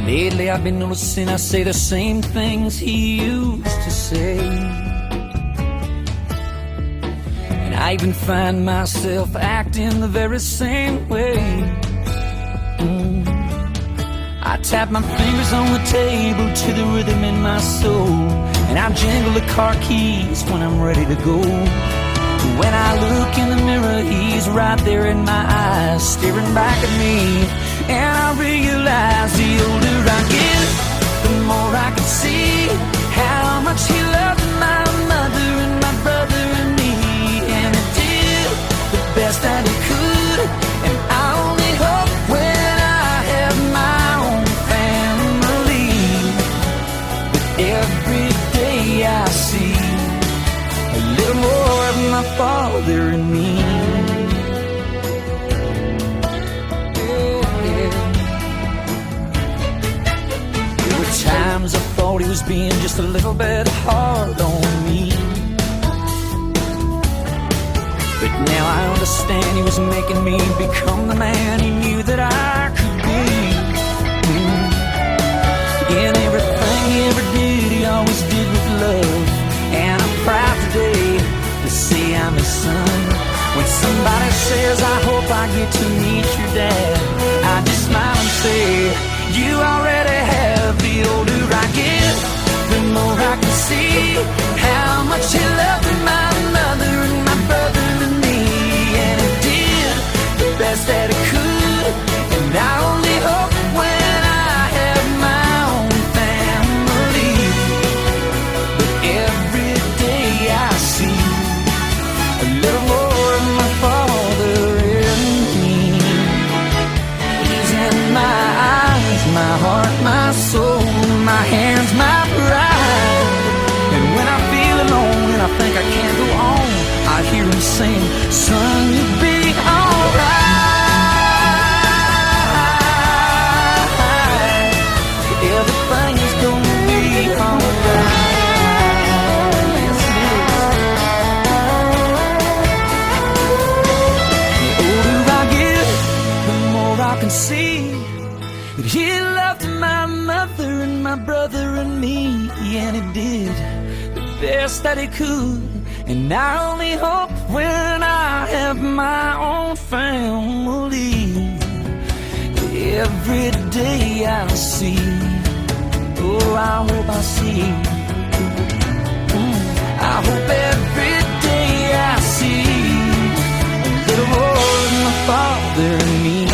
Lately I've been noticing I say the same things he used to say, and I even find myself acting the very same way. I tap my fingers on the table to the rhythm in my soul, and I jingle the car keys when I'm ready to go. When I look in the mirror, he's right there in my eyes, staring back at me. And I realize the older I get, the more I can see how much he loved my mother and my brother and me. And he did the best that he could, and I only hope when I have my own family that every day I see a little more of my father and me. Times I thought he was being just a little bit hard on me, but now I understand he was making me become the man he knew that I could be. In everything he ever did, he always did with love, and I'm proud today to say I'm his son. When somebody says, I hope I get to meet your dad, I just smile and say, you already have. The older I get, the more I can see how much he loved my mother and my brother and me. And he did the best that he could, and I only hope when I have my own family that every day I see a little more of my father in me. He's in my eyes, my heart, my soul, my hands, my pride. And when I feel alone and I think I can't go on, I hear him sing, son, you'll be alright. Everything is gonna be alright. Yes, it is. The older I get, the more I can see that he loved my mother and my brother and me, and he did the best that he could. And I only hope when I have my own family, every day I'll see, oh, I hope I see, I hope every day I see a little more of my father and me.